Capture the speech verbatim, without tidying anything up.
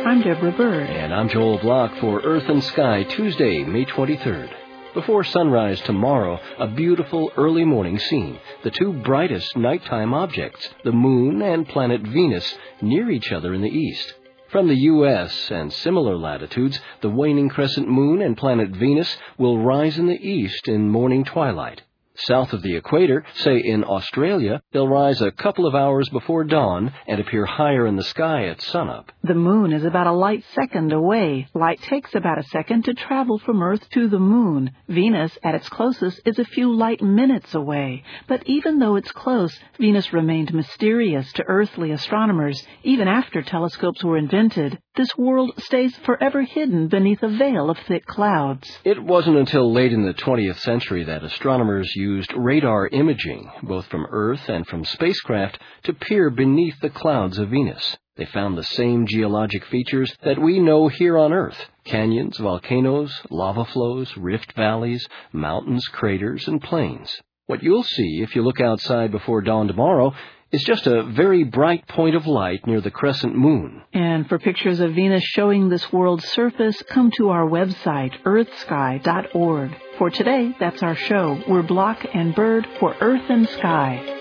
I'm Deborah Bird. And I'm Joel Block for Earth and Sky, Tuesday, May twenty-third. Before sunrise tomorrow, a beautiful early morning scene. The two brightest nighttime objects, the Moon and planet Venus, near each other in the east. From the U S and similar latitudes, the waning crescent moon and planet Venus will rise in the east in morning twilight. South of the equator, say in Australia, they'll rise a couple of hours before dawn and appear higher in the sky at sunup. The moon is about a light second away. Light takes about a second to travel from Earth to the moon. Venus, at its closest, is a few light minutes away. But even though it's close, Venus remained mysterious to earthly astronomers. Even after telescopes were invented, this world stays forever hidden beneath a veil of thick clouds. It wasn't until late in the twentieth century that astronomers used radar imaging, both from Earth and from spacecraft, to peer beneath the clouds of Venus. They found the same geologic features that we know here on Earth: canyons, volcanoes, lava flows, rift valleys, mountains, craters, and plains. What you'll see if you look outside before dawn tomorrow is just a very bright point of light near the crescent moon. And for pictures of Venus showing this world's surface, come to our website, earth sky dot org. For today, that's our show. We're Block and Bird for Earth and Sky.